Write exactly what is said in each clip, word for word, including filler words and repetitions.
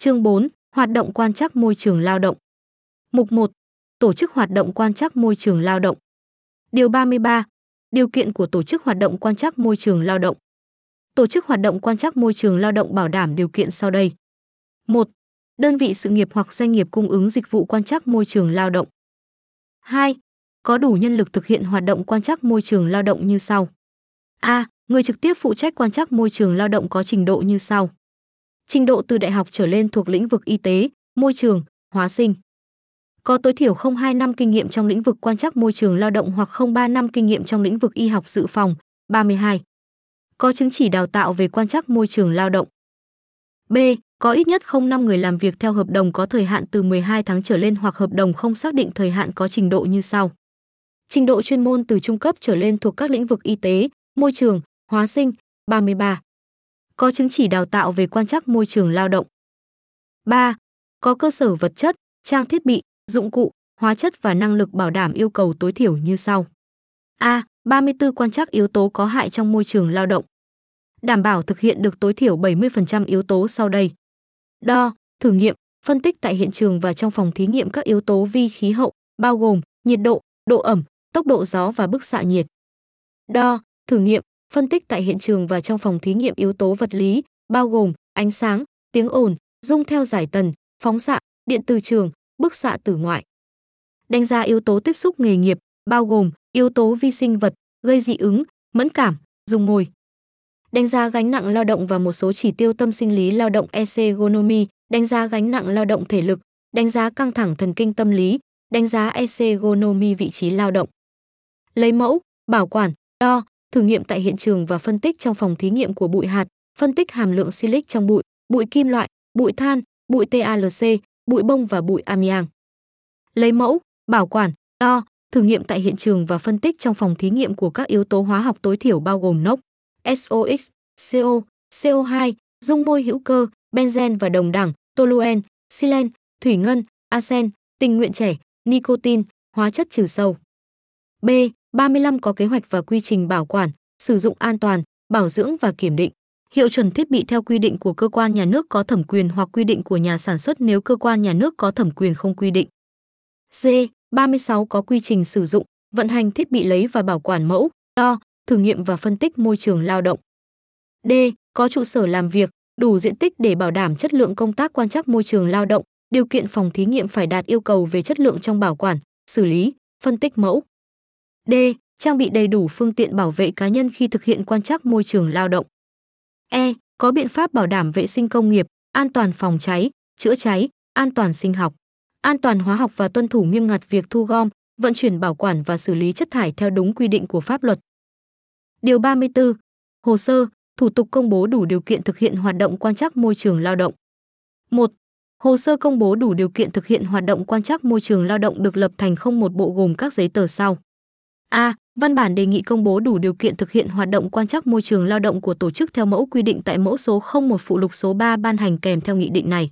Chương bốn. Hoạt động quan trắc môi trường lao động. Mục một. Tổ chức hoạt động quan trắc môi trường lao động. Điều ba mươi ba. Điều kiện của tổ chức hoạt động quan trắc môi trường lao động. Tổ chức hoạt động quan trắc môi trường lao động bảo đảm điều kiện sau đây. một. Đơn vị sự nghiệp hoặc doanh nghiệp cung ứng dịch vụ quan trắc môi trường lao động. hai. Có đủ nhân lực thực hiện hoạt động quan trắc môi trường lao động như sau. A. Người trực tiếp phụ trách quan trắc môi trường lao động có trình độ như sau. Trình độ từ đại học trở lên thuộc lĩnh vực y tế, môi trường, hóa sinh. Có tối thiểu không hai năm kinh nghiệm trong lĩnh vực quan trắc môi trường lao động hoặc không ba năm kinh nghiệm trong lĩnh vực y học dự phòng. ba mươi hai. Có chứng chỉ đào tạo về quan trắc môi trường lao động. B. Có ít nhất không năm người làm việc theo hợp đồng có thời hạn từ mười hai tháng trở lên hoặc hợp đồng không xác định thời hạn có trình độ như sau. Trình độ chuyên môn từ trung cấp trở lên thuộc các lĩnh vực y tế, môi trường, hóa sinh. ba mươi ba. Có chứng chỉ đào tạo về quan trắc môi trường lao động. ba. Có cơ sở vật chất, trang thiết bị, dụng cụ, hóa chất và năng lực bảo đảm yêu cầu tối thiểu như sau. A. ba mươi tư quan trắc yếu tố có hại trong môi trường lao động. Đảm bảo thực hiện được tối thiểu bảy mươi phần trăm yếu tố sau đây. Đo, thử nghiệm, phân tích tại hiện trường và trong phòng thí nghiệm các yếu tố vi khí hậu, bao gồm nhiệt độ, độ ẩm, tốc độ gió và bức xạ nhiệt. Đo, thử nghiệm, phân tích tại hiện trường và trong phòng thí nghiệm yếu tố vật lý, bao gồm ánh sáng, tiếng ồn, rung theo giải tần, phóng xạ, điện từ trường, bức xạ tử ngoại. Đánh giá yếu tố tiếp xúc nghề nghiệp, bao gồm yếu tố vi sinh vật, gây dị ứng, mẫn cảm, dùng mồi. Đánh giá gánh nặng lao động và một số chỉ tiêu tâm sinh lý lao động ergonomy, đánh giá gánh nặng lao động thể lực, đánh giá căng thẳng thần kinh tâm lý, đánh giá ergonomy vị trí lao động. Lấy mẫu, bảo quản, đo, thử nghiệm tại hiện trường và phân tích trong phòng thí nghiệm của bụi hạt, phân tích hàm lượng silic trong bụi, bụi kim loại, bụi than, bụi tê a lờ xê, bụi bông và bụi amiang. Lấy mẫu, bảo quản, đo, thử nghiệm tại hiện trường và phân tích trong phòng thí nghiệm của các yếu tố hóa học tối thiểu bao gồm NOx, ét o ích, xê o, xê o hai, dung môi hữu cơ, benzen và đồng đẳng, toluen, silen, thủy ngân, arsen, tình nguyện trẻ, nicotine, hóa chất trừ sâu. B. ba mươi lăm Có kế hoạch và quy trình bảo quản, sử dụng an toàn, bảo dưỡng và kiểm định. Hiệu chuẩn thiết bị theo quy định của cơ quan nhà nước có thẩm quyền hoặc quy định của nhà sản xuất nếu cơ quan nhà nước có thẩm quyền không quy định. C. ba mươi sáu Có quy trình sử dụng, vận hành thiết bị lấy và bảo quản mẫu, đo, thử nghiệm và phân tích môi trường lao động. D. Có trụ sở làm việc, đủ diện tích để bảo đảm chất lượng công tác quan trắc môi trường lao động, điều kiện phòng thí nghiệm phải đạt yêu cầu về chất lượng trong bảo quản, xử lý, phân tích mẫu. D. Trang bị đầy đủ phương tiện bảo vệ cá nhân khi thực hiện quan trắc môi trường lao động. E. Có biện pháp bảo đảm vệ sinh công nghiệp, an toàn phòng cháy, chữa cháy, an toàn sinh học, an toàn hóa học và tuân thủ nghiêm ngặt việc thu gom, vận chuyển bảo quản và xử lý chất thải theo đúng quy định của pháp luật. Điều ba mươi tư. Hồ sơ, thủ tục công bố đủ điều kiện thực hiện hoạt động quan trắc môi trường lao động. một. Hồ sơ công bố đủ điều kiện thực hiện hoạt động quan trắc môi trường lao động được lập thành không một bộ gồm các giấy tờ sau. A. Văn bản đề nghị công bố đủ điều kiện thực hiện hoạt động quan trắc môi trường lao động của tổ chức theo mẫu quy định tại mẫu số không một phụ lục số ba ban hành kèm theo nghị định này.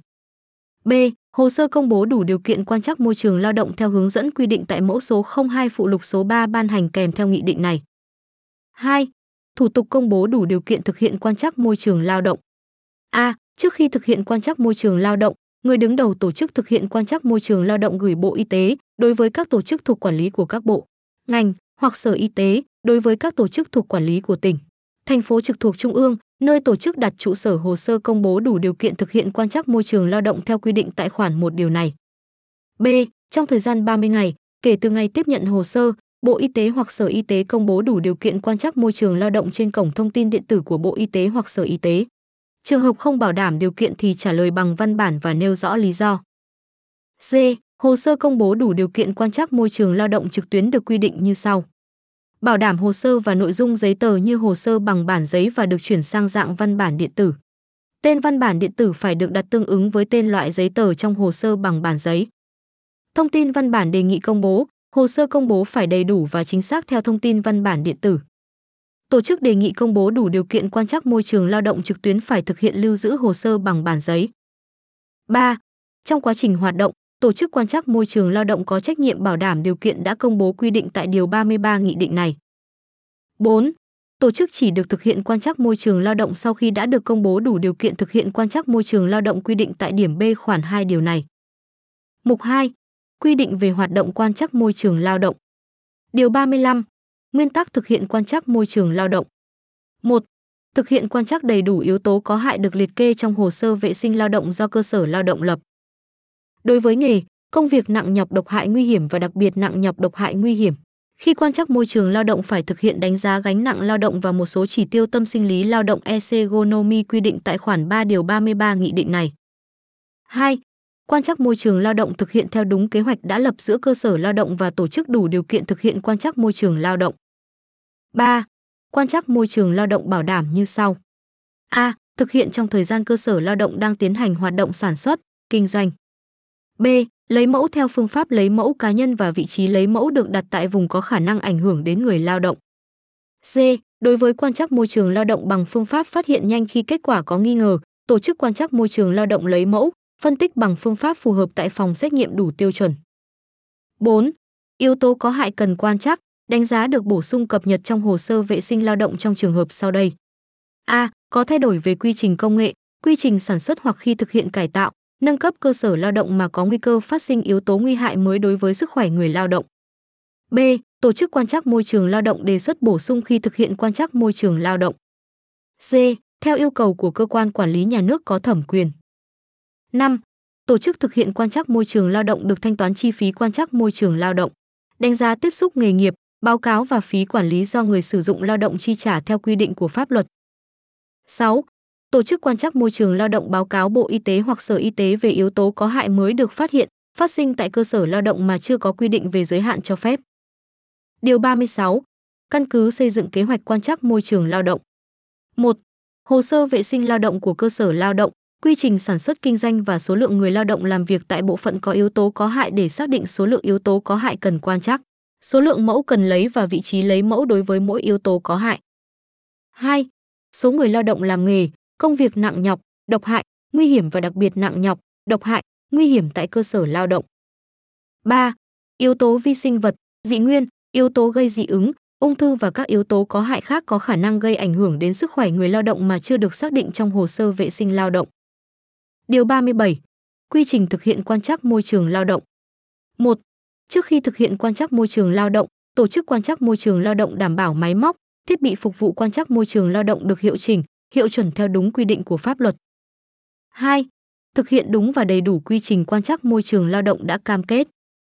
B. Hồ sơ công bố đủ điều kiện quan trắc môi trường lao động theo hướng dẫn quy định tại mẫu số không hai phụ lục số ba ban hành kèm theo nghị định này. hai. Thủ tục công bố đủ điều kiện thực hiện quan trắc môi trường lao động. A. Trước khi thực hiện quan trắc môi trường lao động, người đứng đầu tổ chức thực hiện quan trắc môi trường lao động gửi Bộ Y tế đối với các tổ chức thuộc quản lý của các bộ, ngành hoặc Sở Y tế đối với các tổ chức thuộc quản lý của tỉnh, thành phố trực thuộc trung ương, nơi tổ chức đặt trụ sở hồ sơ công bố đủ điều kiện thực hiện quan trắc môi trường lao động theo quy định tại khoản một điều này. B. Trong thời gian ba mươi ngày, kể từ ngày tiếp nhận hồ sơ, Bộ Y tế hoặc Sở Y tế công bố đủ điều kiện quan trắc môi trường lao động trên cổng thông tin điện tử của Bộ Y tế hoặc Sở Y tế. Trường hợp không bảo đảm điều kiện thì trả lời bằng văn bản và nêu rõ lý do. C. Hồ sơ công bố đủ điều kiện quan trắc môi trường lao động trực tuyến được quy định như sau. Bảo đảm hồ sơ và nội dung giấy tờ như hồ sơ bằng bản giấy và được chuyển sang dạng văn bản điện tử. Tên văn bản điện tử phải được đặt tương ứng với tên loại giấy tờ trong hồ sơ bằng bản giấy. Thông tin văn bản đề nghị công bố, hồ sơ công bố phải đầy đủ và chính xác theo thông tin văn bản điện tử. Tổ chức đề nghị công bố đủ điều kiện quan trắc môi trường lao động trực tuyến phải thực hiện lưu giữ hồ sơ bằng bản giấy. ba. Trong quá trình hoạt động, tổ chức quan trắc môi trường lao động có trách nhiệm bảo đảm điều kiện đã công bố quy định tại điều ba mươi ba nghị định này. bốn. tổ chức chỉ được thực hiện quan trắc môi trường lao động sau khi đã được công bố đủ điều kiện thực hiện quan trắc môi trường lao động quy định tại điểm B khoản hai điều này. Mục hai. Quy định về hoạt động quan trắc môi trường lao động. Điều ba mươi lăm. Nguyên tắc thực hiện quan trắc môi trường lao động. một. Thực hiện quan trắc đầy đủ yếu tố có hại được liệt kê trong hồ sơ vệ sinh lao động do cơ sở lao động lập. Đối với nghề, công việc nặng nhọc độc hại nguy hiểm và đặc biệt nặng nhọc độc hại nguy hiểm, khi quan trắc môi trường lao động phải thực hiện đánh giá gánh nặng lao động và một số chỉ tiêu tâm sinh lý lao động ergonomy quy định tại khoản ba điều ba mươi ba nghị định này. hai. Quan trắc môi trường lao động thực hiện theo đúng kế hoạch đã lập giữa cơ sở lao động và tổ chức đủ điều kiện thực hiện quan trắc môi trường lao động. ba. Quan trắc môi trường lao động bảo đảm như sau. A. Thực hiện trong thời gian cơ sở lao động đang tiến hành hoạt động sản xuất, kinh doanh. B. Lấy mẫu theo phương pháp lấy mẫu cá nhân và vị trí lấy mẫu được đặt tại vùng có khả năng ảnh hưởng đến người lao động. C. Đối với quan trắc môi trường lao động bằng phương pháp phát hiện nhanh khi kết quả có nghi ngờ, tổ chức quan trắc môi trường lao động lấy mẫu, phân tích bằng phương pháp phù hợp tại phòng xét nghiệm đủ tiêu chuẩn. bốn. Yếu tố có hại cần quan trắc, đánh giá được bổ sung cập nhật trong hồ sơ vệ sinh lao động trong trường hợp sau đây. A. Có thay đổi về quy trình công nghệ, quy trình sản xuất hoặc khi thực hiện cải tạo, nâng cấp cơ sở lao động mà có nguy cơ phát sinh yếu tố nguy hại mới đối với sức khỏe người lao động. B. Tổ chức quan trắc môi trường lao động đề xuất bổ sung khi thực hiện quan trắc môi trường lao động. C. Theo yêu cầu của cơ quan quản lý nhà nước có thẩm quyền. năm. Tổ chức thực hiện quan trắc môi trường lao động được thanh toán chi phí quan trắc môi trường lao động, đánh giá tiếp xúc nghề nghiệp, báo cáo và phí quản lý do người sử dụng lao động chi trả theo quy định của pháp luật. sáu. Tổ chức quan trắc môi trường lao động báo cáo Bộ Y tế hoặc Sở Y tế về yếu tố có hại mới được phát hiện, phát sinh tại cơ sở lao động mà chưa có quy định về giới hạn cho phép. Điều ba mươi sáu. Căn cứ xây dựng kế hoạch quan trắc môi trường lao động. một. Hồ sơ vệ sinh lao động của cơ sở lao động, quy trình sản xuất kinh doanh và số lượng người lao động làm việc tại bộ phận có yếu tố có hại để xác định số lượng yếu tố có hại cần quan trắc, số lượng mẫu cần lấy và vị trí lấy mẫu đối với mỗi yếu tố có hại. hai. Số người lao động làm nghề, công việc nặng nhọc, độc hại, nguy hiểm và đặc biệt nặng nhọc, độc hại, nguy hiểm tại cơ sở lao động. ba. Yếu tố vi sinh vật, dị nguyên, yếu tố gây dị ứng, ung thư và các yếu tố có hại khác có khả năng gây ảnh hưởng đến sức khỏe người lao động mà chưa được xác định trong hồ sơ vệ sinh lao động. Điều ba mươi bảy. Quy trình thực hiện quan trắc môi trường lao động. một. Trước khi thực hiện quan trắc môi trường lao động, tổ chức quan trắc môi trường lao động đảm bảo máy móc, thiết bị phục vụ quan trắc môi trường lao động được hiệu chỉnh, hiệu chuẩn theo đúng quy định của pháp luật. hai. Thực hiện đúng và đầy đủ quy trình quan trắc môi trường lao động đã cam kết.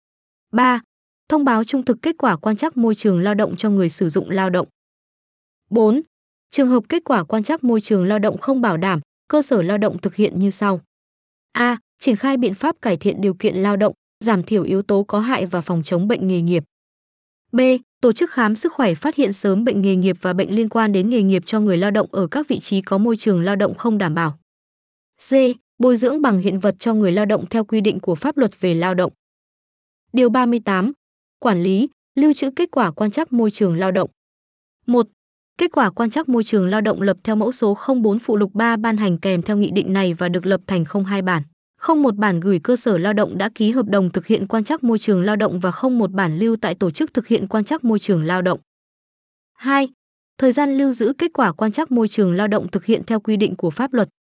ba. Thông báo trung thực kết quả quan trắc môi trường lao động cho người sử dụng lao động. bốn. Trường hợp kết quả quan trắc môi trường lao động không bảo đảm, cơ sở lao động thực hiện như sau. A. Triển khai biện pháp cải thiện điều kiện lao động, giảm thiểu yếu tố có hại và phòng chống bệnh nghề nghiệp. B. Tổ chức khám sức khỏe phát hiện sớm bệnh nghề nghiệp và bệnh liên quan đến nghề nghiệp cho người lao động ở các vị trí có môi trường lao động không đảm bảo. C. Bồi dưỡng bằng hiện vật cho người lao động theo quy định của pháp luật về lao động. Điều ba mươi tám. Quản lý, lưu trữ kết quả quan trắc môi trường lao động. một. Kết quả quan trắc môi trường lao động lập theo mẫu số không bốn phụ lục ba ban hành kèm theo nghị định này và được lập thành không hai bản. Không một bản gửi cơ sở lao động đã ký hợp đồng thực hiện quan trắc môi trường lao động và không một bản lưu tại tổ chức thực hiện quan trắc môi trường lao động. hai. Thời gian lưu giữ kết quả quan trắc môi trường lao động thực hiện theo quy định của pháp luật.